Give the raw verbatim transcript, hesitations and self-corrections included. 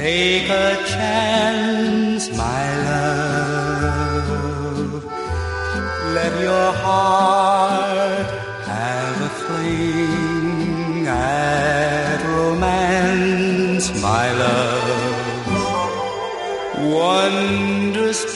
Take a chance, my love. Let your heart have a fling at romance, my love. Wondrous